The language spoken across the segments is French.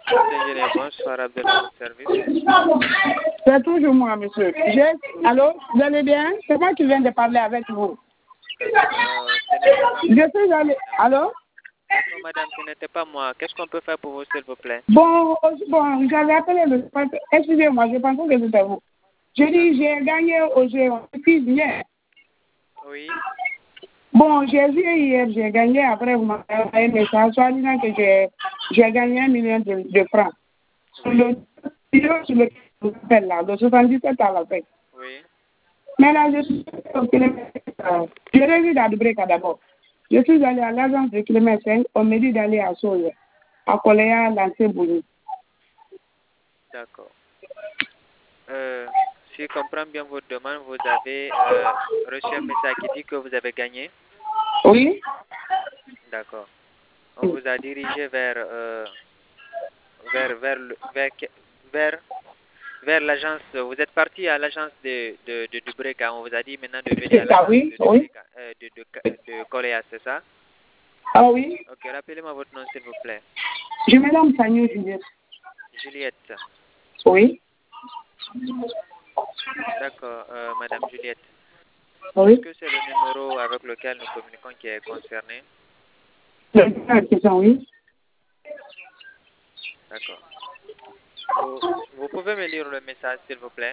Ingénieur, bonsoir, Abdel, à votre service. C'est toujours moi, monsieur. Allô, vous allez bien? C'est moi qui viens de parler avec vous. Je suis allé. Allô? Non, madame, ce n'était pas moi. Qu'est-ce qu'on peut faire pour vous, s'il vous plaît? Bon, j'avais appelé le... Excusez-moi, je pensais que c'était vous. Je dis, j'ai gagné au jeu hier. Oui. Bon, j'ai vu hier, j'ai gagné. Après, vous m'avez envoyé un message soit disant que j'ai gagné 1 million de francs. Sur le vidéo sur lequel je vous appelle là, de 77 à la fin. Oui. Mais là, je suis au kilomètre. Je réside à Dubreka d'abord. Je suis allé à l'agence de kilomètre 5. On me dit d'aller à Soya, à Koléa, Lancé-Bouni. D'accord. Si je comprends bien votre demande, vous avez reçu un message qui dit que vous avez gagné? Oui. D'accord. On vous a dirigé vers l'agence. Vous êtes parti à l'agence de Dubreka. On vous a dit maintenant de venir à l'agence oui, de oui. Dubreka, de Koléa, c'est ça? Ah oui. Ok, rappelez-moi votre nom, s'il vous plaît. Je m'appelle Fanny Juliette. Juliette. Oui. D'accord, Madame Juliette. Oui. Est-ce que c'est le numéro avec lequel nous communiquons qui est concerné? Oui. D'accord. Vous pouvez me lire le message, s'il vous plaît?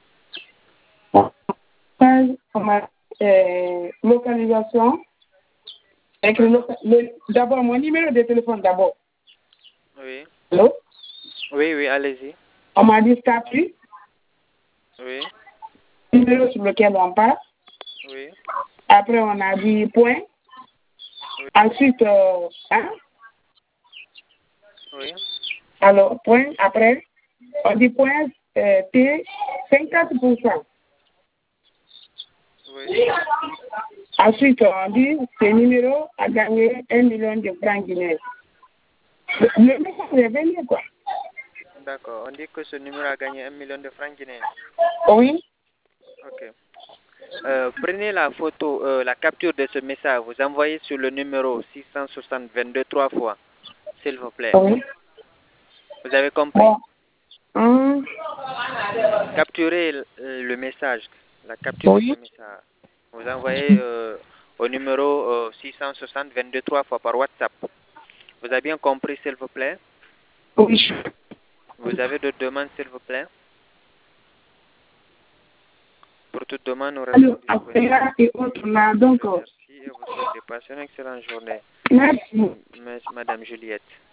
Localisation. D'abord, mon numéro de téléphone d'abord. Oui. Allô? Oui, oui, allez-y. On m'a dit statut. Oui. Numéro sur lequel on passe. Oui. Après, on a dit point. Oui. Ensuite, Oui. Alors, point. Après, on dit point T, 50%. Oui. Ensuite, on dit ce numéro a gagné 1 million de francs guinéens. Le message est venu, quoi. D'accord. On dit que ce numéro a gagné 1 million de francs guinéens. Oui. Ok. Prenez la photo, la capture de ce message. Vous envoyez sur le numéro 660 22 3 fois, s'il vous plaît. Oui. Vous avez compris? Bon. Capturez le message, la capture de ce message. Vous envoyez au numéro 660 22 3 fois par WhatsApp. Vous avez bien compris, s'il vous plaît? Oui. Vous avez d'autres demandes, s'il vous plaît? Pour toute demande, nous restons disponibles. Et autres là, donc. Merci et vous souhaite de passer une excellente journée. Merci. Madame Juliette.